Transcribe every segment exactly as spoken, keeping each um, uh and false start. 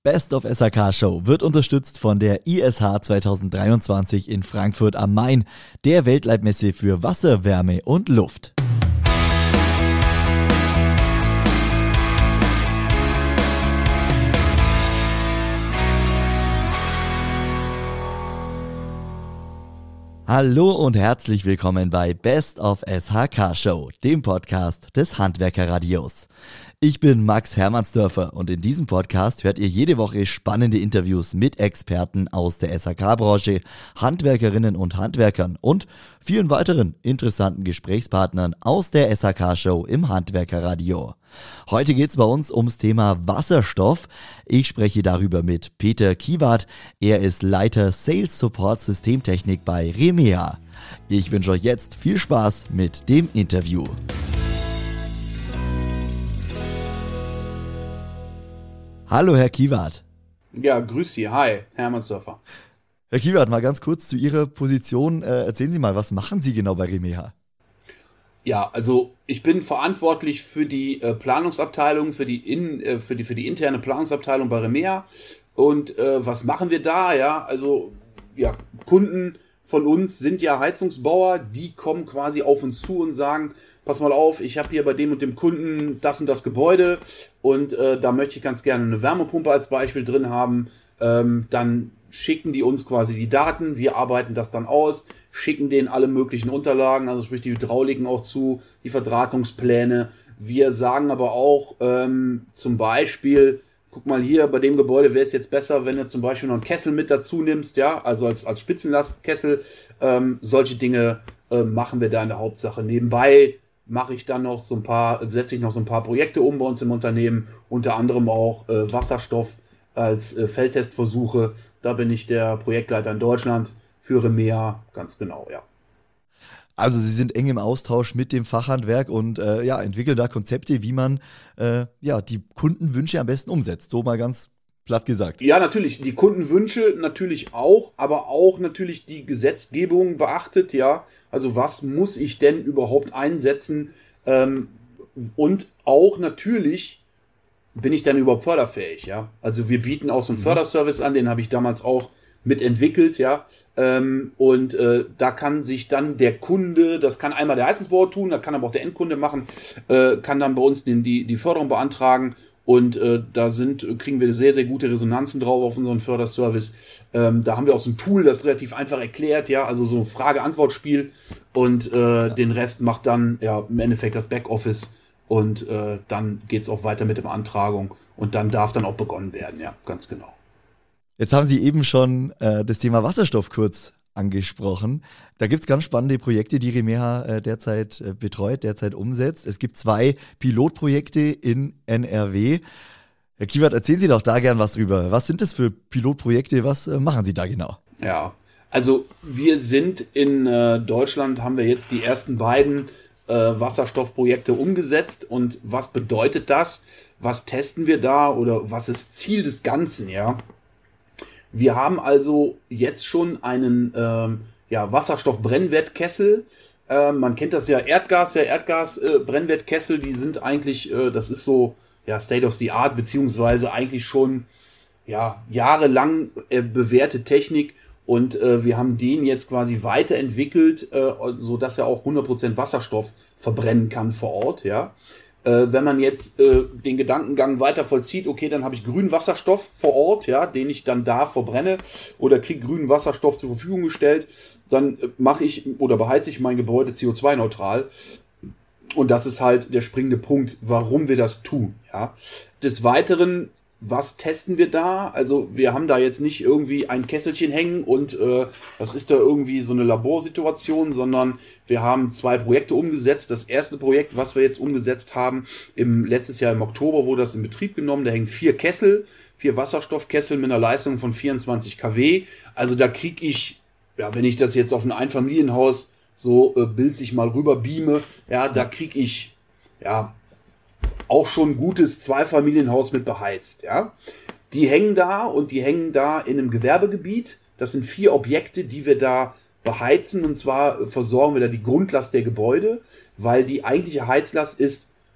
Best of S H K Show wird unterstützt von der I S H zwanzig dreiundzwanzig in Frankfurt am Main, der Weltleitmesse für Wasser, Wärme und Luft. Hallo und herzlich willkommen bei Best of S H K Show, dem Podcast des Handwerkerradios. Ich bin Max Hermannsdörfer und in diesem Podcast hört ihr jede Woche spannende Interviews mit Experten aus der S H K-Branche, Handwerkerinnen und Handwerkern und vielen weiteren interessanten Gesprächspartnern aus der S H K-Show im Handwerkerradio. Heute geht's bei uns ums Thema Wasserstoff. Ich spreche darüber mit Peter Kiewat. Er ist Leiter Sales Support Systemtechnik bei Remea. Ich wünsche euch jetzt viel Spaß mit dem Interview. Hallo Herr Kiewat. Ja, grüß Sie. Hi, Hermannsdörfer. Herr Kiewat, mal ganz kurz zu Ihrer Position. Äh, erzählen Sie mal, was machen Sie genau bei Remea? Ja, also ich bin verantwortlich für die äh, Planungsabteilung, für die, in, äh, für, die, für die interne Planungsabteilung bei Remea. Und äh, was machen wir da? Ja, also ja, Kunden von uns sind ja Heizungsbauer, die kommen quasi auf uns zu und sagen, pass mal auf, ich habe hier bei dem und dem Kunden das und das Gebäude und äh, da möchte ich ganz gerne eine Wärmepumpe als Beispiel drin haben. Ähm, dann schicken die uns quasi die Daten, wir arbeiten das dann aus, schicken denen alle möglichen Unterlagen, also sprich die Hydrauliken auch zu, die Verdrahtungspläne. Wir sagen aber auch ähm, zum Beispiel, guck mal hier, bei dem Gebäude wäre es jetzt besser, wenn du zum Beispiel noch einen Kessel mit dazu nimmst, ja, also als, als Spitzenlastkessel. Ähm, solche Dinge äh, machen wir da in der Hauptsache. Nebenbei mache ich dann noch so ein paar, setze ich noch so ein paar Projekte um bei uns im Unternehmen, unter anderem auch äh, Wasserstoff als äh, Feldtestversuche. Da bin ich der Projektleiter in Deutschland für Remea, ganz genau, ja. Also Sie sind eng im Austausch mit dem Fachhandwerk und äh, ja, entwickeln da Konzepte, wie man äh, ja, die Kundenwünsche am besten umsetzt. So mal ganz platt gesagt. Ja, natürlich. Die Kundenwünsche natürlich auch, aber auch natürlich die Gesetzgebung beachtet, ja. Also was muss ich denn überhaupt einsetzen? Ähm, und auch natürlich bin ich dann überhaupt förderfähig, ja. Also wir bieten auch so einen mhm. Förderservice an, den habe ich damals auch mitentwickelt, ja. Ähm, und äh, da kann sich dann der Kunde, das kann einmal der Heizungsbauer tun, da kann aber auch der Endkunde machen, äh, kann dann bei uns den, die, die Förderung beantragen. Und äh, da sind, kriegen wir sehr, sehr gute Resonanzen drauf auf unseren Förderservice. Ähm, da haben wir auch so ein Tool, das relativ einfach erklärt, ja, also so ein Frage-Antwort-Spiel. Und äh, ja. den Rest macht dann ja im Endeffekt das Backoffice. Und äh, dann geht es auch weiter mit der Beantragung. Und dann darf dann auch begonnen werden, ja, ganz genau. Jetzt haben Sie eben schon äh, das Thema Wasserstoff kurz angesprochen. Da gibt es ganz spannende Projekte, die Remea äh, derzeit äh, betreut, derzeit umsetzt. Es gibt zwei Pilotprojekte in N R W. Herr Kiewat, erzählen Sie doch da gern was drüber. Was sind das für Pilotprojekte? Was äh, machen Sie da genau? Ja, also wir sind in äh, Deutschland, haben wir jetzt die ersten beiden äh, Wasserstoffprojekte umgesetzt. Und was bedeutet das? Was testen wir da oder was ist Ziel des Ganzen, ja? Wir haben also jetzt schon einen ähm, ja, Wasserstoff-Brennwertkessel. Ähm, man kennt das ja, Erdgas, ja, Erdgas-Brennwertkessel, äh, die sind eigentlich, äh, das ist so ja, State of the Art, beziehungsweise eigentlich schon ja, jahrelang äh, bewährte Technik. Und äh, wir haben den jetzt quasi weiterentwickelt, äh, sodass er auch hundert Prozent Wasserstoff verbrennen kann vor Ort, ja. Äh, wenn man jetzt äh, den Gedankengang weiter vollzieht, okay, dann habe ich grünen Wasserstoff vor Ort, ja, den ich dann da verbrenne oder kriege grünen Wasserstoff zur Verfügung gestellt, dann äh, mache ich oder beheize ich mein Gebäude C O zwei neutral. Und das ist halt der springende Punkt, warum wir das tun, ja. Des Weiteren, was testen wir da? Also wir haben da jetzt nicht irgendwie ein Kesselchen hängen und äh, das ist da irgendwie so eine Laborsituation, sondern wir haben zwei Projekte umgesetzt. Das erste Projekt, was wir jetzt umgesetzt haben, im letztes Jahr im Oktober wurde das in Betrieb genommen. Da hängen vier Kessel, vier Wasserstoffkessel mit einer Leistung von vierundzwanzig Kilowatt. Also da kriege ich, ja, wenn ich das jetzt auf ein Einfamilienhaus so äh, bildlich mal rüber beame, ja, da kriege ich, ja, auch schon ein gutes Zweifamilienhaus mit beheizt, ja. Die hängen da und die hängen da in einem Gewerbegebiet. Das sind vier Objekte, die wir da beheizen. Und zwar versorgen wir da die Grundlast der Gebäude, weil die eigentliche Heizlast ist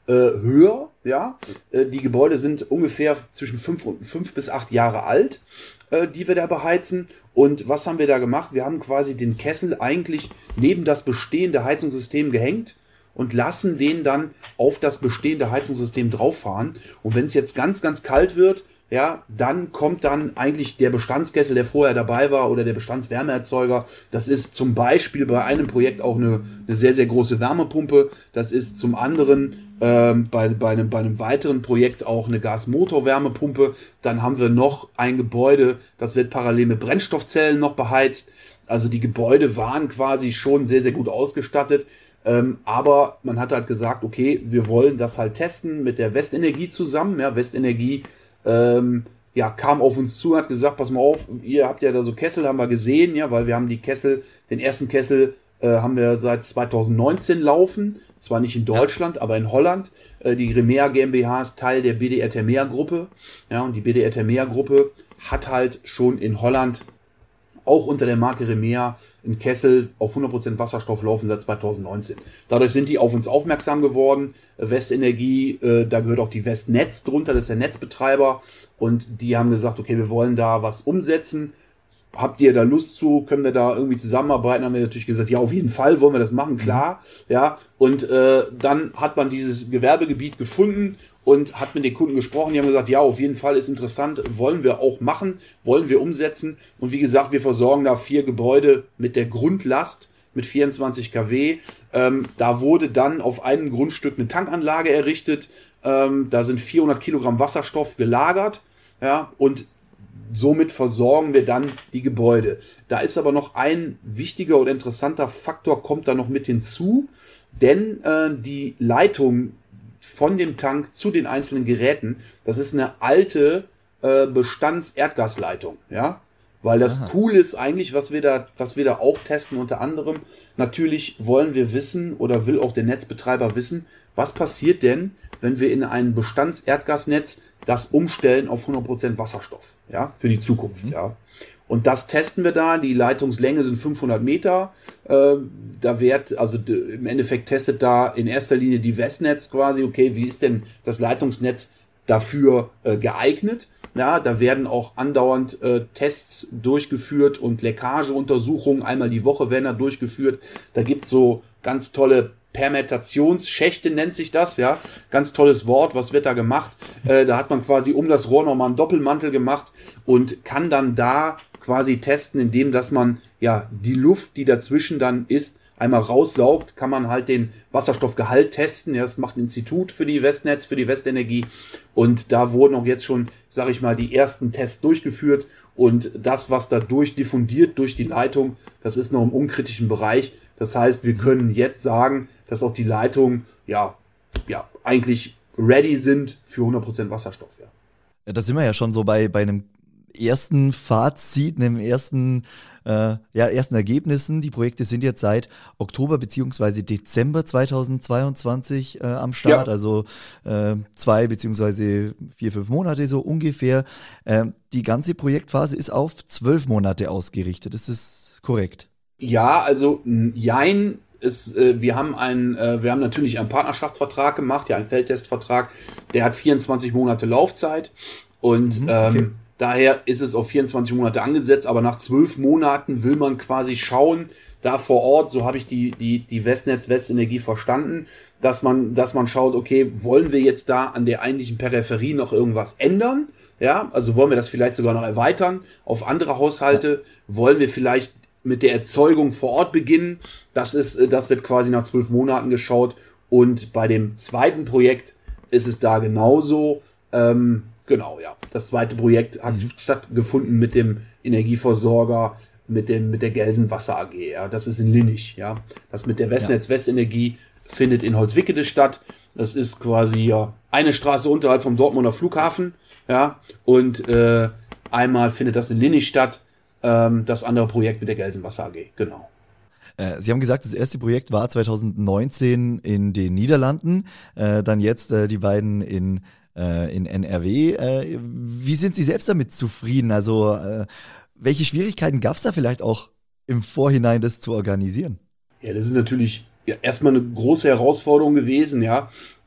äh, höher. Ja? Äh, die Gebäude sind ungefähr zwischen fünf und fünf bis acht Jahre alt, äh, die wir da beheizen. Und was haben wir da gemacht? Wir haben quasi den Kessel eigentlich neben das bestehende Heizungssystem gehängt und lassen den dann auf das bestehende Heizungssystem drauf fahren. Und wenn es jetzt ganz, ganz kalt wird, ja, dann kommt dann eigentlich der Bestandskessel, der vorher dabei war, oder der Bestandswärmeerzeuger. Das ist zum Beispiel bei einem Projekt auch eine, eine sehr, sehr große Wärmepumpe. Das ist zum anderen ähm, bei, bei, einem, bei einem weiteren Projekt auch eine Gasmotorwärmepumpe. Dann haben wir noch ein Gebäude, das wird parallel mit Brennstoffzellen noch beheizt. Also die Gebäude waren quasi schon sehr, sehr gut ausgestattet. Ähm, aber man hat halt gesagt, okay, wir wollen das halt testen mit der Westenergie zusammen. Ja, Westenergie ähm, ja, kam auf uns zu und hat gesagt, pass mal auf, ihr habt ja da so Kessel, haben wir gesehen, ja, weil wir haben die Kessel, den ersten Kessel äh, haben wir seit zwanzig neunzehn laufen. Zwar nicht in Deutschland, ja, aber in Holland. Äh, die Remea GmbH ist Teil der B D R Thermea Gruppe. Ja, und die B D R Thermea Gruppe hat halt schon in Holland auch unter der Marke Remea in Kessel auf hundert Prozent Wasserstoff laufen seit zwanzig neunzehn. Dadurch sind die auf uns aufmerksam geworden. Westenergie, äh, da gehört auch die Westnetz drunter, das ist der Netzbetreiber. Und die haben gesagt, okay, wir wollen da was umsetzen. Habt ihr da Lust zu? Können wir da irgendwie zusammenarbeiten? Haben wir natürlich gesagt, ja, auf jeden Fall wollen wir das machen, klar. Ja, und äh, dann hat man dieses Gewerbegebiet gefunden und hat mit den Kunden gesprochen. Die haben gesagt, ja, auf jeden Fall ist interessant, wollen wir auch machen, wollen wir umsetzen. Und wie gesagt, wir versorgen da vier Gebäude mit der Grundlast mit vierundzwanzig Kilowatt. Ähm, da wurde dann auf einem Grundstück eine Tankanlage errichtet. Ähm, da sind vierhundert Kilogramm Wasserstoff gelagert. Ja, und somit versorgen wir dann die Gebäude. Da ist aber noch ein wichtiger und interessanter Faktor, kommt da noch mit hinzu, denn äh, die Leitung von dem Tank zu den einzelnen Geräten, das ist eine alte äh, Bestands-Erdgasleitung, ja, weil das Aha. cool ist eigentlich, was wir da, was wir da auch testen, unter anderem. Natürlich wollen wir wissen oder will auch der Netzbetreiber wissen, was passiert denn, wenn wir in ein Bestands-Erdgasnetz das umstellen auf hundert Prozent Wasserstoff, ja, für die Zukunft, mhm. ja. Und das testen wir da. Die Leitungslänge sind fünfhundert Meter. Äh, da wird, also d- im Endeffekt testet da in erster Linie die Westnetz quasi, okay, wie ist denn das Leitungsnetz dafür äh, geeignet? Ja, da werden auch andauernd äh, Tests durchgeführt und Leckageuntersuchungen. Einmal die Woche werden da durchgeführt. Da gibt es so ganz tolle Permetationsschächte, nennt sich das, ja. Ganz tolles Wort, was wird da gemacht? Äh, da hat man quasi um das Rohr nochmal einen Doppelmantel gemacht und kann dann da quasi testen, indem dass man ja die Luft, die dazwischen dann ist, einmal raussaugt, kann man halt den Wasserstoffgehalt testen. Ja, das macht ein Institut für die Westnetz, für die Westenergie. Und da wurden auch jetzt schon, sage ich mal, die ersten Tests durchgeführt. Und das, was da durchdiffundiert durch die Leitung, das ist noch im unkritischen Bereich. Das heißt, wir können jetzt sagen, dass auch die Leitungen ja, ja eigentlich ready sind für hundert Prozent Wasserstoff. Ja. Ja, da sind wir ja schon so bei, bei einem ersten Fazit, einem ersten, äh, ja, ersten Ergebnissen. Die Projekte sind jetzt seit Oktober beziehungsweise Dezember zweitausendzweiundzwanzig äh, am Start, ja. also äh, zwei beziehungsweise vier, fünf Monate so ungefähr. Äh, die ganze Projektphase ist auf zwölf Monate ausgerichtet. Ist das korrekt? Ja, also jein. Ist, äh, wir haben einen, äh, wir haben natürlich einen Partnerschaftsvertrag gemacht, ja, einen Feldtestvertrag, der hat vierundzwanzig Monate Laufzeit und mhm, okay. ähm, daher ist es auf vierundzwanzig Monate angesetzt, aber nach zwölf Monaten will man quasi schauen, da vor Ort, so habe ich die, die, die Westnetz Westenergie verstanden, dass man, dass man schaut, okay, wollen wir jetzt da an der eigentlichen Peripherie noch irgendwas ändern? Ja, also wollen wir das vielleicht sogar noch erweitern auf andere Haushalte? Ja. Wollen wir vielleicht mit der Erzeugung vor Ort beginnen? Das ist, das wird quasi nach zwölf Monaten geschaut. Und bei dem zweiten Projekt ist es da genauso. Ähm, genau, ja. Das zweite Projekt hat mhm. stattgefunden mit dem Energieversorger, mit dem, mit der Gelsenwasser A G. Ja. Das ist in Linnich, ja. Das mit der Westnetz Westenergie findet in Holzwickede statt. Das ist quasi ja eine Straße unterhalb vom Dortmunder Flughafen, ja. Und äh, einmal findet das in Linnich statt. Das andere Projekt mit der Gelsenwasser A G, genau. Sie haben gesagt, das erste Projekt war zweitausendneunzehn in den Niederlanden, äh, dann jetzt äh, die beiden in, äh, in N R W. Äh, wie sind Sie selbst damit zufrieden? Also äh, welche Schwierigkeiten gab es da vielleicht auch im Vorhinein, das zu organisieren? Ja, das ist natürlich ja, erstmal eine große Herausforderung gewesen, ja.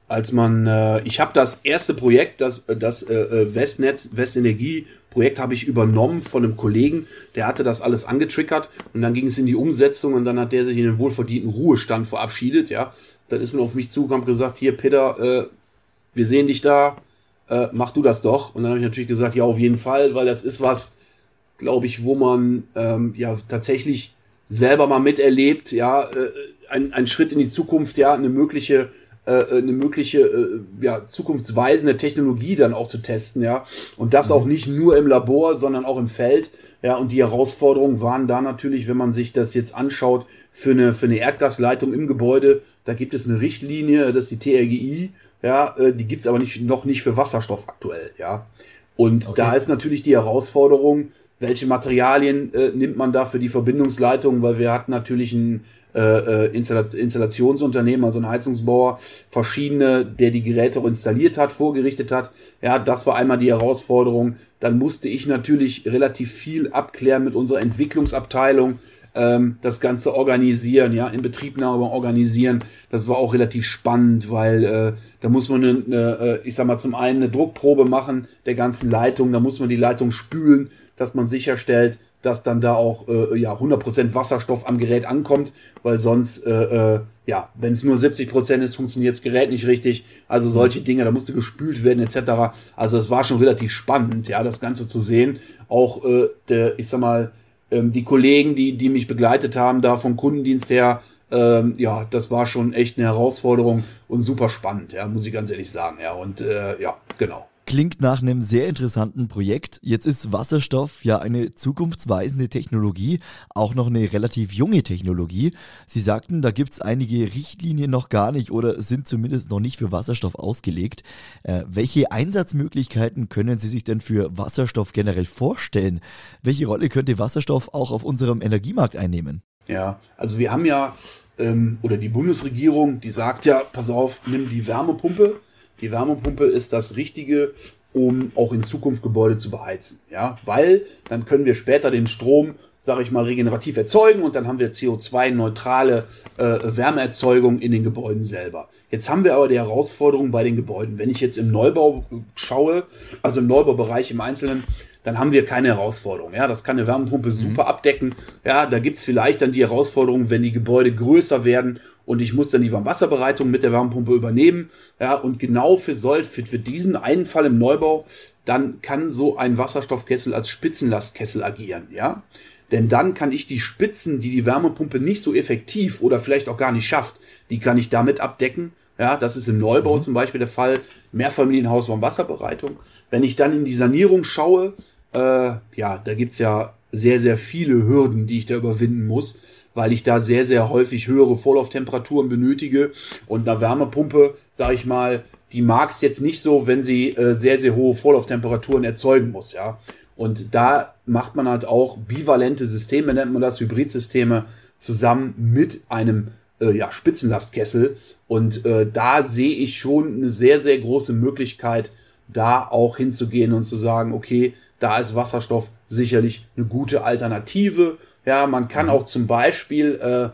als man, äh, ich habe das erste Projekt, das, das äh, Westnetz, Westenergie-Projekt habe ich übernommen von einem Kollegen, der hatte das alles angetriggert und dann ging es in die Umsetzung und dann hat der sich in den wohlverdienten Ruhestand verabschiedet, ja. Dann ist man auf mich zugekommen und gesagt, hier Peter, äh, wir sehen dich da, äh, mach du das doch. Und dann habe ich natürlich gesagt, ja, auf jeden Fall, weil das ist was, glaube ich, wo man ähm, ja tatsächlich selber mal miterlebt, ja, äh, ein, ein Schritt in die Zukunft, ja, eine mögliche eine mögliche äh, ja, zukunftsweisende Technologie dann auch zu testen, ja. Und das auch nicht nur im Labor, sondern auch im Feld. Ja, und die Herausforderungen waren da natürlich, wenn man sich das jetzt anschaut, für eine, für eine Erdgasleitung im Gebäude, da gibt es eine Richtlinie, das ist die T R G I, ja, äh, die gibt's aber nicht, noch nicht für Wasserstoff aktuell, ja. Und okay. Da ist natürlich die Herausforderung, welche Materialien äh, nimmt man da für die Verbindungsleitung, weil wir hatten natürlich ein Äh, Installationsunternehmen, also ein Heizungsbauer, verschiedene, der die Geräte auch installiert hat, vorgerichtet hat. Ja, das war einmal die Herausforderung. Dann musste ich natürlich relativ viel abklären mit unserer Entwicklungsabteilung, ähm, das Ganze organisieren, ja, in Betriebnahme organisieren. Das war auch relativ spannend, weil äh, da muss man, eine, eine, ich sag mal, zum einen eine Druckprobe machen der ganzen Leitung, da muss man die Leitung spülen, dass man sicherstellt, dass dann da auch äh, ja, hundert Prozent Wasserstoff am Gerät ankommt, weil sonst, äh, äh, ja, wenn es nur siebzig Prozent ist, funktioniert das Gerät nicht richtig. Also solche Dinge, da musste gespült werden et cetera. Also es war schon relativ spannend, ja, das Ganze zu sehen. Auch, äh, der, ich sag mal, ähm, die Kollegen, die, die mich begleitet haben, da vom Kundendienst her, ähm, ja, das war schon echt eine Herausforderung und super spannend, ja, muss ich ganz ehrlich sagen. Ja, und äh, ja, genau. Klingt nach einem sehr interessanten Projekt. Jetzt ist Wasserstoff ja eine zukunftsweisende Technologie, auch noch eine relativ junge Technologie. Sie sagten, da gibt es einige Richtlinien noch gar nicht oder sind zumindest noch nicht für Wasserstoff ausgelegt. Äh, welche Einsatzmöglichkeiten können Sie sich denn für Wasserstoff generell vorstellen? Welche Rolle könnte Wasserstoff auch auf unserem Energiemarkt einnehmen? Ja, also wir haben ja, ähm, oder die Bundesregierung, die sagt ja, pass auf, nimm die Wärmepumpe. Die Wärmepumpe ist das Richtige, um auch in Zukunft Gebäude zu beheizen. Ja, weil dann können wir später den Strom, sage ich mal, regenerativ erzeugen und dann haben wir C O zwei neutrale äh, Wärmeerzeugung in den Gebäuden selber. Jetzt haben wir aber die Herausforderung bei den Gebäuden. Wenn ich jetzt im Neubau schaue, also im Neubaubereich im Einzelnen, dann haben wir keine Herausforderung. Ja, das kann eine Wärmepumpe super mhm. abdecken. Ja, da gibt's vielleicht dann die Herausforderung, wenn die Gebäude größer werden und ich muss dann die Warmwasserbereitung mit der Wärmepumpe übernehmen. Ja, und genau für, soll, für, für diesen einen Fall im Neubau, dann kann so ein Wasserstoffkessel als Spitzenlastkessel agieren. Ja, denn dann kann ich die Spitzen, die die Wärmepumpe nicht so effektiv oder vielleicht auch gar nicht schafft, die kann ich damit abdecken. Ja, das ist im Neubau mhm. zum Beispiel der Fall. Mehrfamilienhaus Warmwasserbereitung. Wenn ich dann in die Sanierung schaue, äh, ja, da gibt's ja sehr, sehr viele Hürden, die ich da überwinden muss, weil ich da sehr, sehr häufig höhere Vorlauftemperaturen benötige. Und eine Wärmepumpe, sage ich mal, die mag es jetzt nicht so, wenn sie äh, sehr, sehr hohe Vorlauftemperaturen erzeugen muss. Ja, und da macht man halt auch bivalente Systeme, nennt man das, Hybridsysteme, zusammen mit einem äh, ja, Spitzenlastkessel. Und äh, da sehe ich schon eine sehr, sehr große Möglichkeit, da auch hinzugehen und zu sagen, okay, da ist Wasserstoff sicherlich eine gute Alternative. Ja, man kann mhm. auch zum Beispiel äh,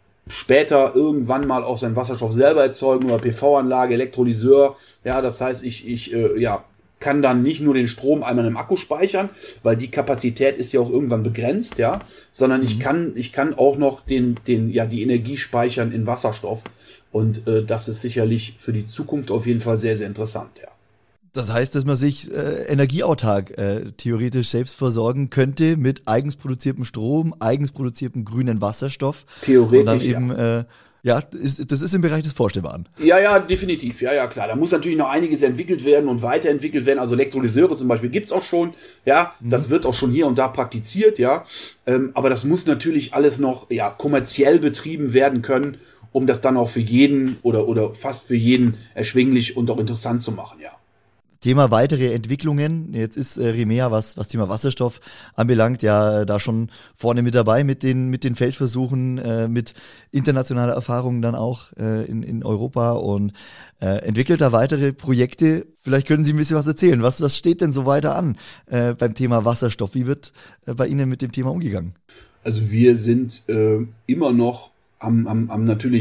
später irgendwann mal auch seinen Wasserstoff selber erzeugen oder P V-Anlage, Elektrolyseur. Ja, das heißt, ich, ich äh, ja, kann dann nicht nur den Strom einmal im Akku speichern, weil die Kapazität ist ja auch irgendwann begrenzt, ja, sondern mhm. ich kann, ich kann auch noch den, den, ja, die Energie speichern in Wasserstoff. Und äh, das ist sicherlich für die Zukunft auf jeden Fall sehr, sehr interessant, ja. Das heißt, dass man sich äh, energieautark äh, theoretisch selbst versorgen könnte mit eigens produziertem Strom, eigens produziertem grünen Wasserstoff. Theoretisch, und dann eben, ja. Äh, ja, ist, das ist im Bereich des Vorstellbaren. Ja, ja, definitiv. Ja, ja, klar. Da muss natürlich noch einiges entwickelt werden und weiterentwickelt werden. Also Elektrolyseure zum Beispiel gibt's auch schon. Ja, mhm. das wird auch schon hier und da praktiziert, ja. Ähm, aber das muss natürlich alles noch ja kommerziell betrieben werden können, um das dann auch für jeden oder, oder fast für jeden erschwinglich und auch interessant zu machen, ja. Thema weitere Entwicklungen. Jetzt ist äh, Remea, was was Thema Wasserstoff anbelangt, ja da schon vorne mit dabei mit den mit den Feldversuchen, äh, mit internationaler Erfahrung dann auch äh, in in Europa und äh, entwickelt da weitere Projekte. Vielleicht können Sie ein bisschen was erzählen. Was was steht denn so weiter an äh, beim Thema Wasserstoff? Wie wird äh, bei Ihnen mit dem Thema umgegangen? Also wir sind äh, immer noch am, am, am natürlich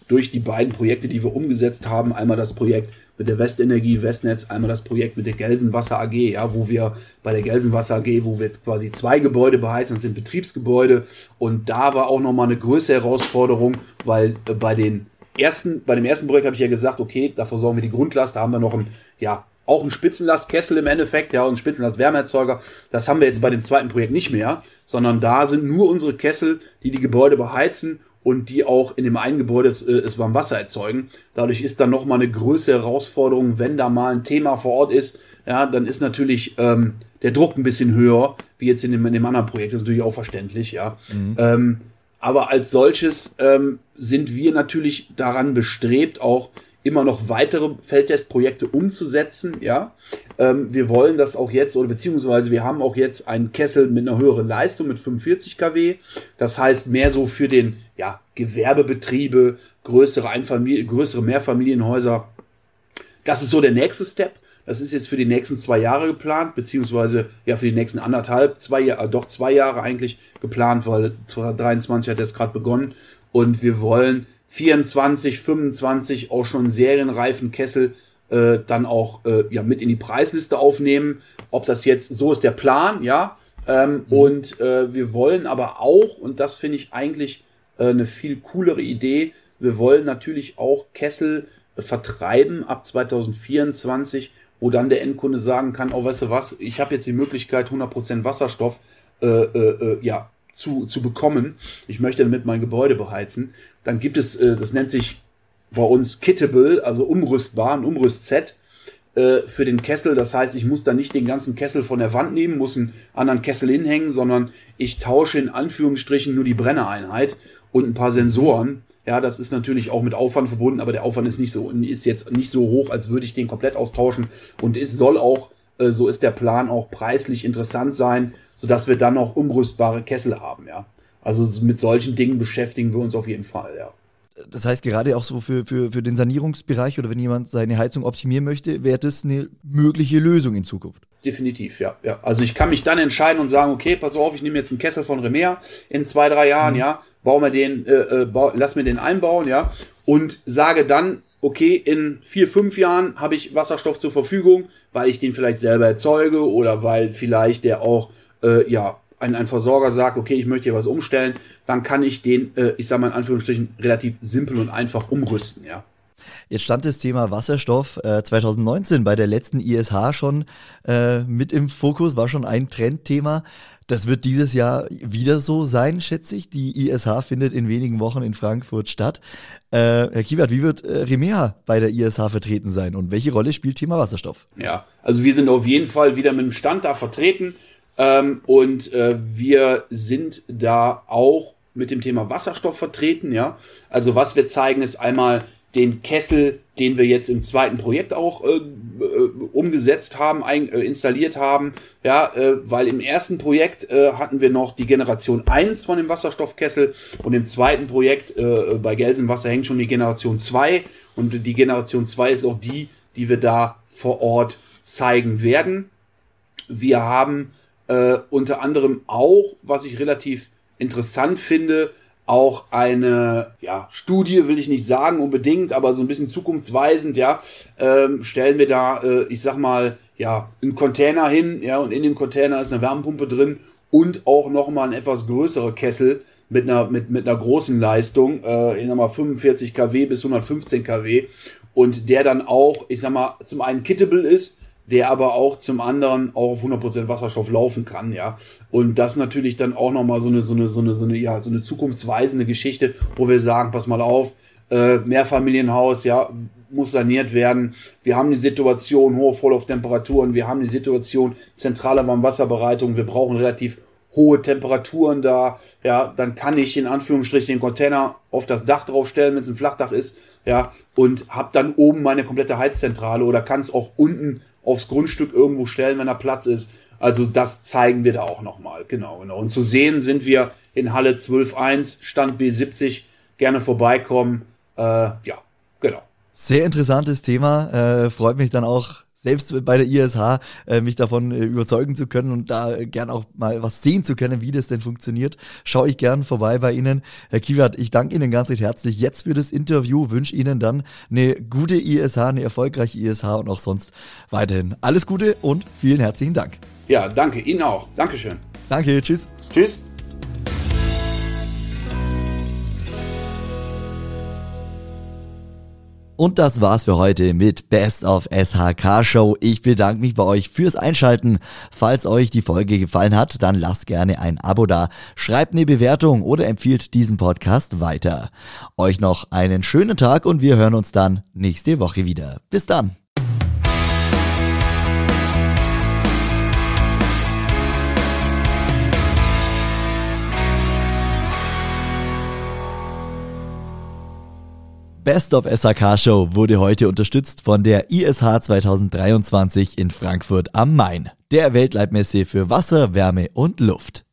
durch die beiden Projekte, die wir umgesetzt haben, einmal das Projekt mit der Westenergie, Westnetz, einmal das Projekt mit der Gelsenwasser A G, ja, wo wir bei der Gelsenwasser A G, wo wir quasi zwei Gebäude beheizen, das sind Betriebsgebäude, und da war auch nochmal eine größere Herausforderung, weil äh, bei den ersten, bei dem ersten Projekt habe ich ja gesagt, okay, da versorgen wir die Grundlast, da haben wir noch ein, ja, auch einen Spitzenlastkessel im Endeffekt, ja, und einen Spitzenlast-Wärmeerzeuger. Das haben wir jetzt bei dem zweiten Projekt nicht mehr, sondern da sind nur unsere Kessel, die die Gebäude beheizen und die auch in dem einen Gebäude es, äh, es warm Wasser erzeugen. Dadurch ist dann nochmal eine größere Herausforderung, wenn da mal ein Thema vor Ort ist, ja, dann ist natürlich ähm, der Druck ein bisschen höher, wie jetzt in dem, in dem anderen Projekt. Das ist natürlich auch verständlich, ja. Mhm. Ähm, aber als solches ähm, sind wir natürlich daran bestrebt, auch immer noch weitere Feldtestprojekte umzusetzen, ja. Ähm, wir wollen das auch jetzt, oder beziehungsweise wir haben auch jetzt einen Kessel mit einer höheren Leistung, mit fünfundvierzig Kilowatt. Das heißt, mehr so für den, ja, Gewerbebetriebe, größere Einfamilien, größere Mehrfamilienhäuser. Das ist so der nächste Step. Das ist jetzt für die nächsten zwei Jahre geplant, beziehungsweise ja für die nächsten anderthalb, zwei Jahre, doch zwei Jahre eigentlich geplant, weil zwanzig dreiundzwanzig hat das gerade begonnen. Und wir wollen vierundzwanzig, fünfundzwanzig auch schon serienreifen Kessel äh, dann auch äh, ja, mit in die Preisliste aufnehmen. Ob das jetzt, so ist der Plan, ja. Ähm, mhm. Und äh, wir wollen aber auch, und das finde ich eigentlich äh, eine viel coolere Idee, wir wollen natürlich auch Kessel äh, vertreiben ab zwanzig vierundzwanzig, wo dann der Endkunde sagen kann, oh, weißt du was, ich habe jetzt die Möglichkeit, hundert Prozent Wasserstoff äh, äh, ja, zu, zu bekommen. Ich möchte damit mein Gebäude beheizen. Dann gibt es, äh, das nennt sich bei uns Kittable, also umrüstbar, ein Umrüstset äh, für den Kessel. Das heißt, ich muss da nicht den ganzen Kessel von der Wand nehmen, muss einen anderen Kessel hinhängen, sondern ich tausche in Anführungsstrichen nur die Brennereinheit und ein paar Sensoren. Ja, das ist natürlich auch mit Aufwand verbunden, aber der Aufwand ist nicht so, ist jetzt nicht so hoch, als würde ich den komplett austauschen. Und es soll auch, äh, so ist der Plan, auch preislich interessant sein, sodass wir dann noch umrüstbare Kessel haben, ja. Also mit solchen Dingen beschäftigen wir uns auf jeden Fall, ja. Das heißt, gerade auch so für, für, für den Sanierungsbereich oder wenn jemand seine Heizung optimieren möchte, wäre das eine mögliche Lösung in Zukunft? Definitiv, ja, ja. Also ich kann mich dann entscheiden und sagen, okay, pass auf, ich nehme jetzt einen Kessel von Remer in zwei, drei Jahren, mhm. ja, baue mir den, äh, bau, lass mir den einbauen, ja, und sage dann, okay, in vier, fünf Jahren habe ich Wasserstoff zur Verfügung, weil ich den vielleicht selber erzeuge oder weil vielleicht der auch, äh, ja, ein, ein Versorger sagt, okay, ich möchte hier was umstellen, dann kann ich den, äh, ich sage mal in Anführungsstrichen, relativ simpel und einfach umrüsten, ja. Jetzt stand das Thema Wasserstoff äh, zwanzig neunzehn bei der letzten I S H schon äh, mit im Fokus, war schon ein Trendthema. Das wird dieses Jahr wieder so sein, schätze ich. Die I S H findet in wenigen Wochen in Frankfurt statt. Äh, Herr Kiewert, wie wird äh, Remer bei der I S H vertreten sein und welche Rolle spielt Thema Wasserstoff? Ja, also wir sind auf jeden Fall wieder mit dem Stand da vertreten ähm, und äh, wir sind da auch mit dem Thema Wasserstoff vertreten. Ja, also was wir zeigen ist einmal den Kessel, den wir jetzt im zweiten Projekt auch äh, äh, umgesetzt haben, ein, äh, installiert haben, ja, äh, weil im ersten Projekt äh, hatten wir noch die Generation eins von dem Wasserstoffkessel und im zweiten Projekt äh, bei Gelsenwasser hängt schon die Generation zwei und die Generation zwei ist auch die, die wir da vor Ort zeigen werden. Wir haben äh, unter anderem auch, was ich relativ interessant finde, auch eine ja, Studie, will ich nicht sagen unbedingt, aber so ein bisschen zukunftsweisend, ja, ähm, stellen wir da, äh, ich sag mal, ja, einen Container hin, ja, und in dem Container ist eine Wärmepumpe drin und auch nochmal ein etwas größerer Kessel mit einer, mit, mit einer großen Leistung, äh, ich sag mal fünfundvierzig Kilowatt bis hundertfünfzehn Kilowatt und der dann auch, ich sag mal, zum einen kittable ist, der aber auch zum anderen auch auf hundert Prozent Wasserstoff laufen kann, ja. Und das natürlich dann auch nochmal so eine, so eine, so eine, so eine, ja, so eine zukunftsweisende Geschichte, wo wir sagen, pass mal auf, äh, Mehrfamilienhaus, ja, muss saniert werden. Wir haben die Situation hohe Vorlauftemperaturen, wir haben die Situation zentrale Warmwasserbereitung, wir brauchen relativ hohe Temperaturen da, ja, dann kann ich in Anführungsstrichen den Container auf das Dach draufstellen, wenn es ein Flachdach ist, ja, und habe dann oben meine komplette Heizzentrale oder kann es auch unten aufs Grundstück irgendwo stellen, wenn da Platz ist. Also das zeigen wir da auch nochmal. Genau, genau. Und zu sehen sind wir in Halle zwölf eins, Stand B siebzig. Gerne vorbeikommen. Äh, ja, genau. Sehr interessantes Thema. Äh, freut mich dann auch selbst bei der I S H äh, mich davon äh, überzeugen zu können und da äh, gern auch mal was sehen zu können, wie das denn funktioniert, schaue ich gern vorbei bei Ihnen. Herr Kiewert, ich danke Ihnen ganz recht herzlich jetzt für das Interview, wünsche Ihnen dann eine gute I S H, eine erfolgreiche I S H und auch sonst weiterhin alles Gute und vielen herzlichen Dank. Ja, danke, Ihnen auch. Dankeschön. Danke, tschüss. Tschüss. Und das war's für heute mit Best of S H K Show. Ich bedanke mich bei euch fürs Einschalten. Falls euch die Folge gefallen hat, dann lasst gerne ein Abo da, schreibt eine Bewertung oder empfiehlt diesen Podcast weiter. Euch noch einen schönen Tag und wir hören uns dann nächste Woche wieder. Bis dann. Best of S H K Show wurde heute unterstützt von der I S H zwanzig dreiundzwanzig in Frankfurt am Main, der Weltleitmesse für Wasser, Wärme und Luft.